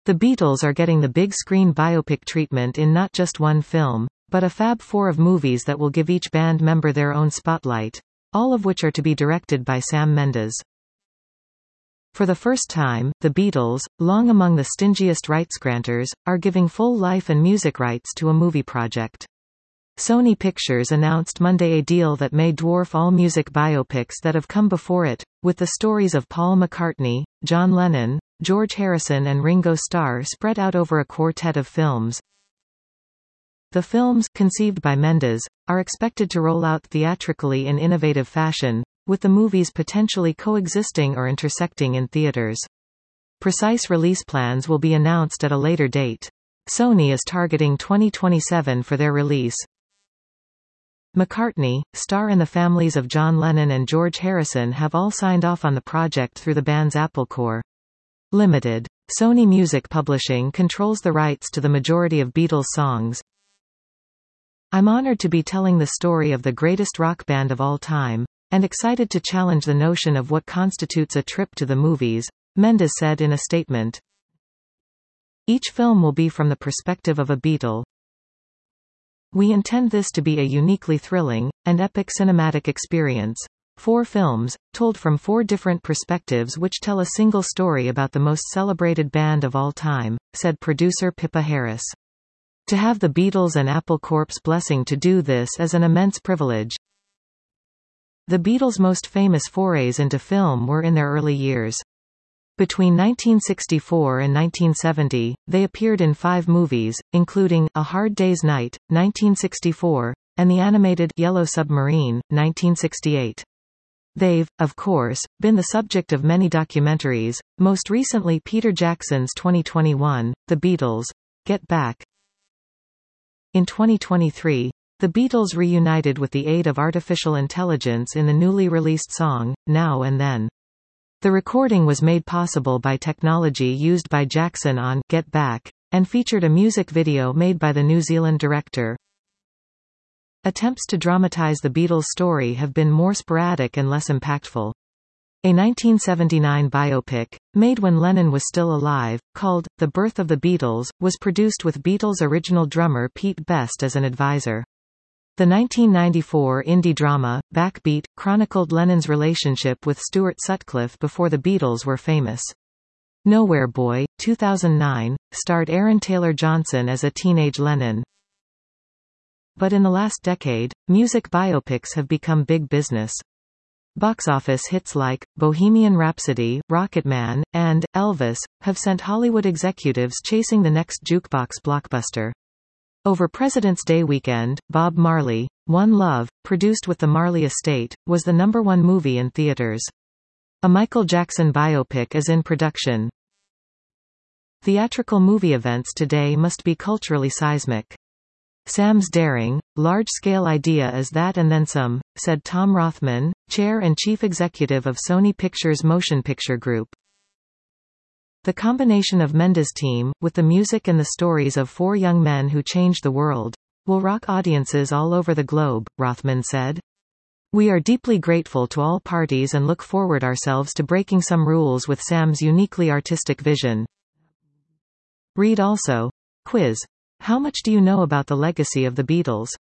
The Beatles are getting the big screen biopic treatment in not just one film, but a Fab Four of movies that will give each band member their own spotlight, all of which are to be directed by Sam Mendes. For the first time, the Beatles, long among the stingiest rights grantors, are giving full life and music rights to a movie project. Sony Pictures announced Monday a deal that may dwarf all music biopics that have come before it, with the stories of Paul McCartney, John Lennon, George Harrison and Ringo Starr spread out over a quartet of films. The films, conceived by Mendes, are expected to roll out theatrically in innovative fashion, with the movies potentially coexisting or intersecting in theaters. Precise release plans will be announced at a later date. Sony is targeting 2027 for their release. McCartney, Starr and the families of John Lennon and George Harrison have all signed off on the project through the band's Apple Corps. Limited. Sony Music Publishing controls the rights to the majority of Beatles songs. I'm honored to be telling the story of the greatest rock band of all time, and excited to challenge the notion of what constitutes a trip to the movies, Mendes said in a statement. Each film will be from the perspective of a Beatle. We intend this to be a uniquely thrilling, and epic cinematic experience. 4 films, told from 4 different perspectives which tell a single story about the most celebrated band of all time, said producer Pippa Harris. To have the Beatles and Apple Corps' blessing to do this is an immense privilege. The Beatles' most famous forays into film were in their early years. Between 1964 and 1970, they appeared in 5 movies, including A Hard Day's Night, 1964, and the animated Yellow Submarine, 1968. They've, of course, been the subject of many documentaries, most recently Peter Jackson's 2021, The Beatles, Get Back. In 2023, the Beatles reunited with the aid of artificial intelligence in the newly released song, Now and Then. The recording was made possible by technology used by Jackson on Get Back, and featured a music video made by the New Zealand director. Attempts to dramatize the Beatles' story have been more sporadic and less impactful. A 1979 biopic, made when Lennon was still alive, called The Birth of the Beatles, was produced with Beatles' original drummer Pete Best as an advisor. The 1994 indie drama, Backbeat, chronicled Lennon's relationship with Stuart Sutcliffe before the Beatles were famous. Nowhere Boy, 2009, starred Aaron Taylor Johnson as a teenage Lennon. But in the last decade, music biopics have become big business. Box office hits like Bohemian Rhapsody, Rocketman, and Elvis have sent Hollywood executives chasing the next jukebox blockbuster. Over President's Day weekend, Bob Marley, One Love, produced with the Marley Estate, was the #1 movie in theaters. A Michael Jackson biopic is in production. Theatrical movie events today must be culturally seismic. Sam's daring, large-scale idea is that and then some, said Tom Rothman, chair and chief executive of Sony Pictures Motion Picture Group. The combination of Mendes' team, with the music and the stories of 4 young men who changed the world, will rock audiences all over the globe, Rothman said. We are deeply grateful to all parties and look forward ourselves to breaking some rules with Sam's uniquely artistic vision. Read also. Quiz. How much do you know about the legacy of the Beatles?